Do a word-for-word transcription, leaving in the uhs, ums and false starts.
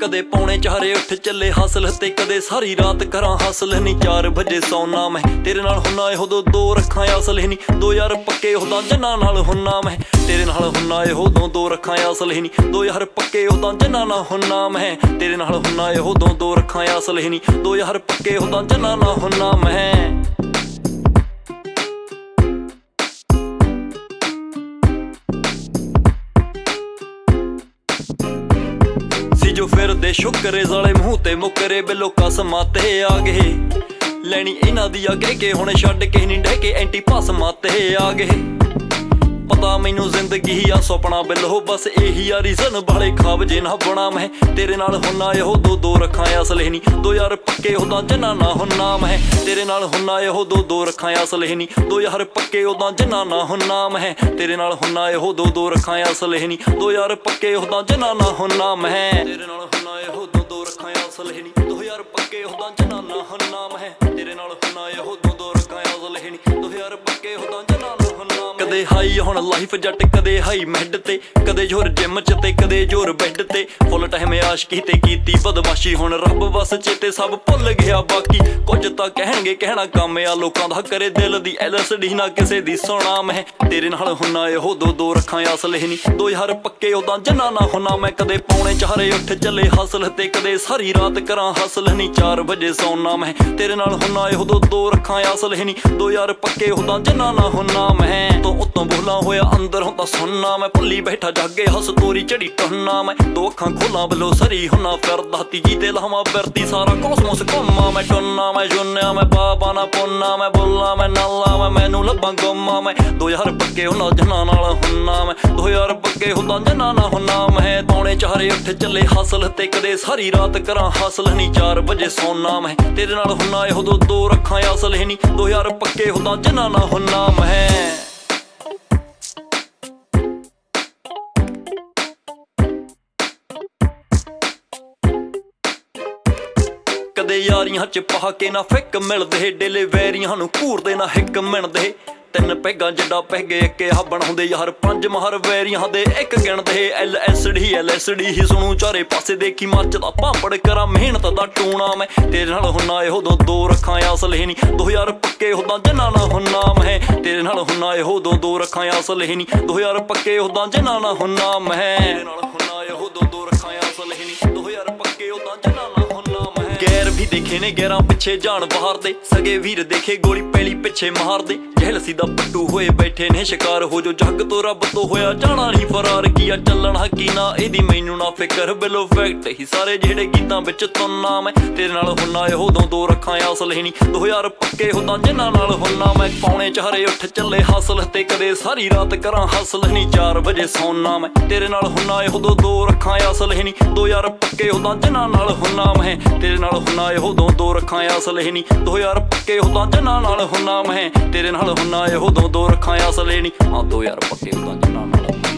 कदे पौने चारे उठ चले हासिल ते कदे सारी रात करा हासिल नी चार बजे सौना मैं तेरे नाल हुन्ना ए होदो दो रखां असल नी दो यार पक्के होदा जन्ना नाल हुन्ना मैं तेरे नाल हुन्ना ए होदो दो रखां असल नी दो यार पक्के होदा जन्ना नाल हुन्ना मैं तेरे नाल हुन्ना ए होदो दो रखां असल नी दो यार पक्के होदा जन्ना नाल हुन्ना मैं जो फिर दे शुक्रे जाले मूँह ते मुकरे बिलो कसमां ते आ गए लैनी इन्हां दी अगे के हुण छड्ड के नहीं डह के एंटी पासमां ते आ गए पता मैनू जिंदगी आ सुपना बिलो बस यही आ रीजन वाले खाब जे ना बना मैं तेरे नाल हुन्ना ए हो दो दो रखां असले नी दो यार पक्के होदा जन्ना ना हुन्ना मैं तेरे नाल हुन्ना ए हो दो दो रखां असले नी दो यार पक्के होदा जन्ना ना हुन्ना मैं तेरे नाल हुन्ना ए हो दो दो रखां असले नी दो यार पक्के होदा जन्ना ना हुन्ना मैं तेरे नाल हुन्ना ए हो दो दो रखां असले नी दो यार पक्के होदा जन्ना ना हुन्ना मैं तेरे नाल हुन्ना ए हो दो दो रखां असले नी दो यार पक्के होदा जन्ना ना हुन्ना कदे हाई हुण लाइफ जट कदे हाई मैड ते कदे जोर जिम च ते कदे जोर बैड ते फुल टाइम आशकी ते कीती बदमाशी हुण रब बस चेते सब भुल गया बाकी कुछ तां कहणगे कहना काम आ लोकां दा करे दिल दी एलएसडी ना किसे दी सुना मैं तेरे नाल हुन्ना ए हो दो दो रखां असले नी दो यार पक्के होदा जन्ना ना हुन्ना मैं कदे पौने चारे उठ चले हासिल ते कदे सारी रात करा हासिल नी चार बजे सौना मैं तेरे नाल हुन्ना ए हो दो दो रखां असले नी दो यार पक्के होदा जन्ना ना हुन्ना मैं तो उत्तों बोला होया अंदर होता सुनना मैं भुल्ली बैठा जागे हस तोरी चढ़ी टन्ना मैं दो अखां खोला बलो सरी हुन्ना फिरदा तीजी ते लावां बिरती सारा कॉस्मोस घुम्मा मैं टुन्ना मैं जुन्या मैं पापा ना पुन्ना मैं बोला मैं नाला मैं मैनू लब्बां गुम्मा मैं दो यार पक्के हुन्ना जन्ना नाल हुन्ना मैं दो यार पक्के हुन्ना जन्ना ना हुन्ना मैं पौने चारे उठ चले हासिल ते कदे सारी रात करा हासिल नी चार बजे सौना मैं तेरे नाल हुन्ना ए हो दो दो रखां असले नी दो यार पक्के हुन्ना जन्ना ना हुन्ना मैं कदे यारियां च पहा के ना फिक मिलदे डेले वैरियां नूं घूरदे ना हिक मिणदे ਤਿੰਨ ਪੈਗਾਂ ਜਿੱਡਾ ਪੈਗੇ ਇੱਕੇ ਆ ਬਣਾਉਂਦੇ ਯਾਰ ਪੰਜ ਮਹਰ ਵੈਰੀਆਂ ਦੇ ਇੱਕ ਗਿਣਦੇ L S D L S D ਹੀ ਸੁਣੂ ਚਾਰੇ ਪਾਸੇ ਦੇਖੀ ਮੱਚਦਾ ਪਾਪੜ ਕਰਾਂ ਮਿਹਨਤ ਦਾ ਟੂਣਾ ਮੈਂ ਤੇਰੇ ਨਾਲ ਹੁੰਨਾ ਇਹੋ ਦੋ ਦੋ ਰੱਖਾਂ ਅਸਲੇ ਨੀ ਦੋ ਹਜ਼ਾਰ ਪੱਕੇ ਹੋਦਾ ਜਨਾ ਨਾ ਹੁੰਨਾ ਮੈਂ ਤੇਰੇ ਨਾਲ ਹੁੰਨਾ ਇਹੋ ਦੋ ਦੋ ਰੱਖਾਂ ਅਸਲੇ ਨੀ ਦੋ ਹਜ਼ਾਰ ਪੱਕੇ ਹੋਦਾ ਜਨਾ ਨਾ ਹੁੰਨਾ ਮੈਂ ਤੇਰੇ ਨਾਲ ਹੁੰਨਾ ਇਹੋ ਦੋ ਦੋ ਰੱਖਾਂ ਅਸਲੇ ਨੀ ਦੋ ਹਜ਼ਾਰ ਪੱਕੇ ਹੋਦਾ ਜਨਾ ਨਾ ਹੁੰਨਾ ਮੈਂ ਗੈਰ ਵੀ ਦੇਖੇ ਨੇ ਗੈਰਾਂ ਪਿੱਛੇ ਜਾਣ ਬਾਹਰ ਦੇ ਸਗੇ ਵੀਰ ਦੇਖੇ ਗੋਲੀ ਪੈਲੀ ਪਿੱਛੇ ਮਾਰਦੇ ਜਹਿਲਸੀ ਦਾ ਪੱਟੂ ਹੋਏ ਬੈਠੇ ਨੇ ਸ਼ਿਕਾਰ ਹੋ ਜੋ ਜੱਗ ਤੋਂ ਰੱਬ ਤੋਂ ਹੋਇਆ ਜਾਣਾ ਨਹੀਂ ਫਰਾਰ ਕੀਆ ਚੱਲਣਾ ਕੀ ਨਾ ਇਹਦੀ ਮੈਨੂੰ ਨਾ ਫਿਕਰ ਬਿਲੋ ਫੈਕਟ ਹੀ ਸਾਰੇ ਜਿਹੜੇ ਗੀਤਾਂ ਵਿੱਚ ਤੁੰਨਾ ਮੈਂ ਤੇਰੇ ਨਾਲ ਹੁੰਨਾ ਇਹੋ ਦੋ ਦੋ ਰੱਖਾਂ ਅਸਲੇ ਨੀ ਦੋ ਹਜ਼ਾਰ ਪੱਕੇ ਹੁੰਦਾ ਜਿਨ੍ਹਾਂ ਨਾਲ ਹੁੰਨਾ ਮੈਂ ਪੌਣੇ ਚਾਰੇ ਉੱਠ ਚੱਲੇ ਹਾਸਲ ਤੇ ਕਦੇ ਸਾਰੀ ਰਾਤ ਕਰਾਂ ਹਾਸਲ ਨੀ ਚਾਰ ਵਜੇ ਸੌਣਾ ਮੈਂ ਤੇਰੇ ਨਾਲ ਹੁੰਨਾ ਇਹੋ ਦੋ ਦੋ ਰੱਖਾਂ ਅਸਲੇ ਨੀ ਦੋ ਹਜ਼ਾਰ ਪੱਕੇ ਹੁੰਦਾ ਜਿਨ੍ਹਾਂ ਨਾਲ ਹੁੰਨਾ ਮੈਂ ਤੇਰੇ ਨਾਲ ਹੁੰਨਾ ਇਹੋ ਦੋ ਦੋ ਰੱਖਾਂ ਅਸਲੇ ਨੀ ਦੋ ਹਜ਼ਾਰ ਪੱਕੇ ਹੁੰਦਾ ਜਿਨ੍ਹਾਂ ਨਾਲ ਹੁੰਨਾ ਮੈਂ ਤੇਰੇ ਨਾਲ ਹੁੰਨਾ ਇਹੋ ਦੋ ਦੋ ਰੱਖਾਂ ਅਸਲੇ ਨੀ ਹਾਂ ਦੋ ਹਜ਼ਾਰ ਪੱਕੇ ਹੁੰਦਾ ਜਿਨ੍ਹਾਂ ਨਾਲ